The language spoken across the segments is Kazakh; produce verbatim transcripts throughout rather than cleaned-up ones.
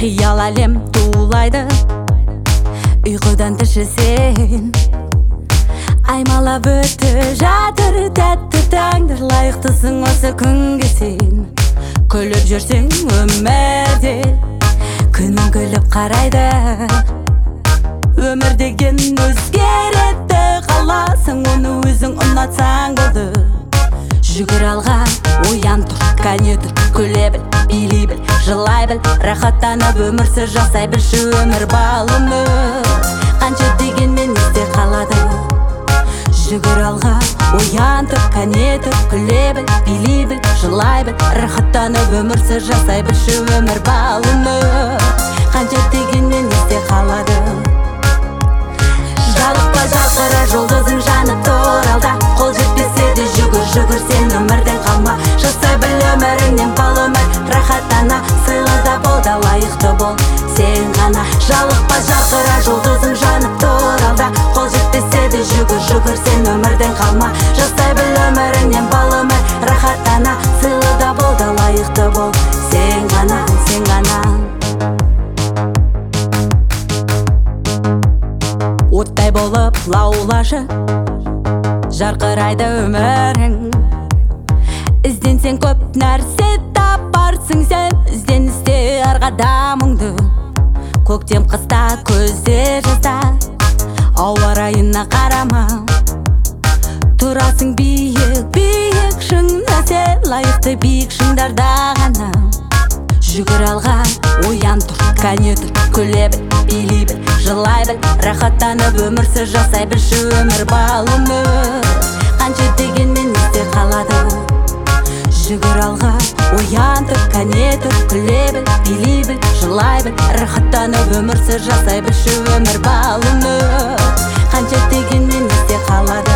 Қиял әлем тулайды, ұйқыдан түшісен. Аймалап өтіп жатыр тәтті таңдар, лайықтысың осы күнге сен. Күліп жүрсең өмірде, күнің күліп қарайды. Өмір деген өзгереді, қаласың оны өзің ұнатсаң болды. Жүгір алға, оян тұр, кәне тұр, күле біл, билей біл, жылай біл, рахаттанып өмірсіз жасай білші өмір балымы. Қанша дегенмен есте қалады. Жүгір алға, оян тұр, кәне тұр, күле біл, билей біл, жылай біл, рахаттанып өмірсіз жасай білші өмір балымы. Қанша дегенмен есте қалады. Жалықпа жарқыра жұлдызың жанып тұр алда, қол жетпесе де жүгір, жүгір сен өмірден қалма. Жасай біл өміріңнен бал өмір, рахаттана, сыйлы да бол да лайықты бол сен ғана. Жалықпа жарқыра жұлдызың жанып тұр алда, қол жетпесе де жүгір, жүгір сен өмірден қалма. Жасай біл өміріңнен бал өмір, рахаттана, сыйлы да бол да лайықты бол сен ғана, сен ғана. Оттай болып лаулашы, жарқырайды өмірің. Ізденсең көп нәрсе тапарсың сен, ізденісте арғада мұңды. Көктем қыста көзде жазда, ауа райына қарама. Тұрасың биік, биік шыңда сен, лайықты биік шыңдарда ғана. Жүгір алға, оян тұр, кәне тұр, күле біл, билей біл, жылай біл, рахаттанып өмірсіз жасай білші өмір балымы. Қанша дегенмен есте қалады. Жүгір алға, оян тұр, кәне тұр, күле біл, билей біл, жылай біл, рахаттанып өмірсіз жасай білші өмір балымы. Қанша дегенмен есте қалады.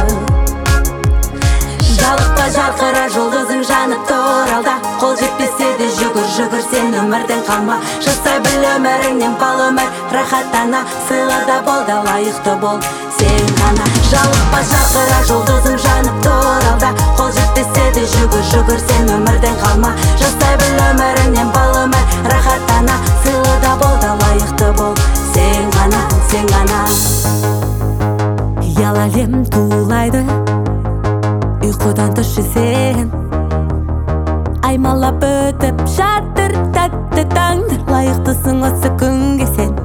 Жалықпа жарқыра жұлдызың жанып тұр алда, қол жетпесе де жүгір, жүгір сен өмірден қалма. Жасай біл өміріңнен бал өмір, рахаттана, сыйлы да бол да лайықты бол сен ғана. Жалықпа жарқыра жұлдызың жанып тұр алда, қол жетпесе де жүгір, жүгір сен өмірден қалма. Жасай біл өміріңнен бал өмір, рахаттана, сыйлы да бол да лайықты бол сен ғана, сен ғана. Қиял әлем тулайды, ұйқыдан түшісен. Аймалап өтіп жатыр тәтті таңдар, лайықтысың осы күнге сен.